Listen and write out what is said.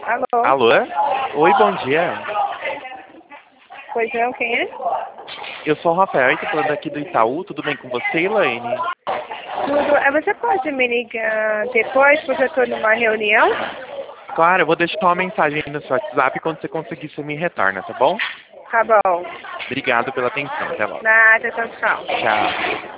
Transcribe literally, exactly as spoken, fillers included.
Alô? Alô? Oi, bom dia. Pois não, quem é? Eu sou o Rafael, estou falando aqui do Itaú. Tudo bem com você, Elaine? Tudo. Eh, Você pode me ligar depois, porque eu estou numa reunião? Claro, eu vou deixar uma mensagem aí no seu WhatsApp. Quando você conseguir, você me retorna, tá bom? Tá bom. Obrigado pela atenção. Até logo. Nada, tchau, tchau. Tchau.